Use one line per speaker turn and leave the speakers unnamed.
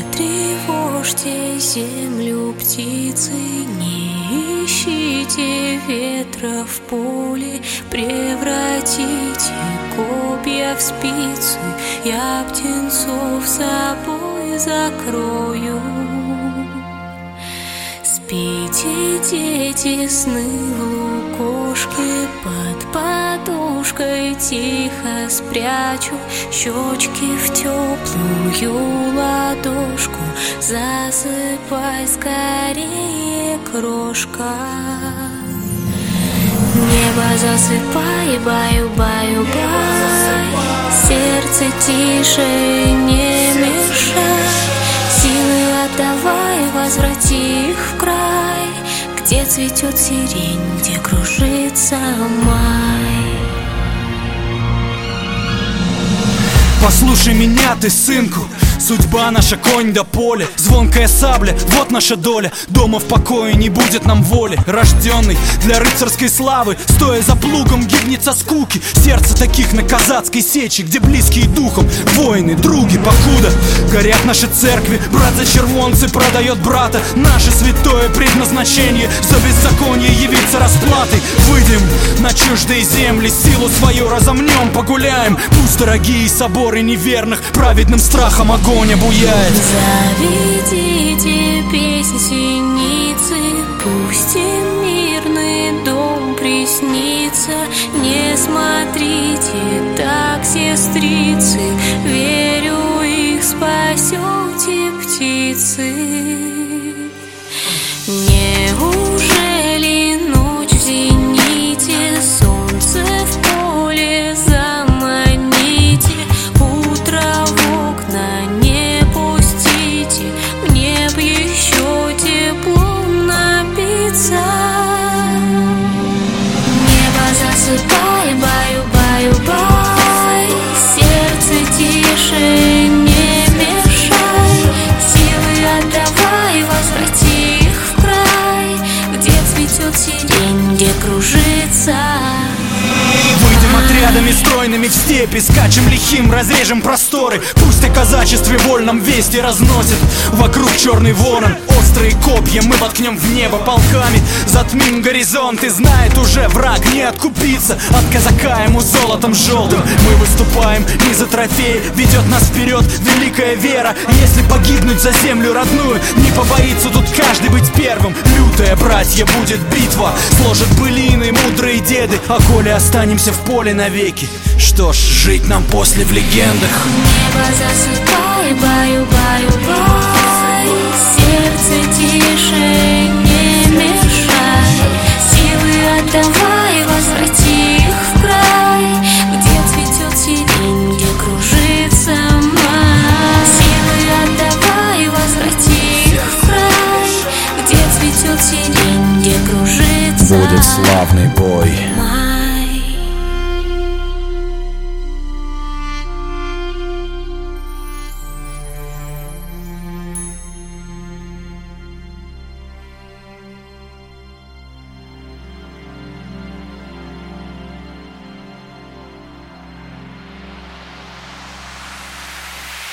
тревожьте землю, птицы, не ищите ветра в поле, превратите копья в спицы, я птенцов собой закрою. Спите, дети, сны в лукошке, под подушкой тихо спрячу щечки в теплую ладошку, засыпай скорее, крошка. Небо засыпай, баю-баю-бай, сердце тише, не мешай, силы отдавай, возврати их в край, где цветет сирень, где кружится май.
Послушай меня ты, сынку, судьба наша конь до поля, звонкая сабля, вот наша доля. Дома в покое не будет нам воли. Рожденный для рыцарской славы, стоя за плугом, гибнет со скуки. Сердце таких на казацкой сече, где близкие духом воины, други, покуда горят наши церкви. Брат за червонцы продает брата. Наше святое предназначение за беззаконие явиться расплатой. Выйдем на чуждые земли, силу свою разомнем, погуляем. Пусть дорогие соборы неверных праведным страхом огонь обуяет.
Заведите песнь синицы, пусть им мирный дом приснится. Не смотрите так, сестрицы, верю, их спасете, птицы. Неужели ночь в зените, солнце в поле заманите? Утро в окна не пустите, мне б еще теплом напиться. Небо засыпай, баю-баю-бай, сердце тише, не мешай, силы отдавай, возврати их в край, где цветет сирень, где кружится.
Выйдем отрядами стройными в степи, скачем лихим, разрежем просторы. Пусть о казачестве вольном вести разносит вокруг черный ворон. Острые копья мы воткнем в небо полками, затмим горизонт, и знает уже враг не откупиться от казака ему золотом желтым. Мы выступаем не за трофей, ведет нас вперед великая вера. Если погибнуть за землю родную, не побоится тут каждый быть первым. Лютая, братья, будет битва, сложат былины мудрые деды, а коли останемся в поле навеки, что ж, жить нам после в легендах.
Небо засыпай, баю-баю-бай, сердце тише, не мешай, силы отдавай, возврати их в край, где цветет сирень, где кружится май. Силы отдавай, возврати их в край, где цветет сирень, где кружится.
Будет славный бой.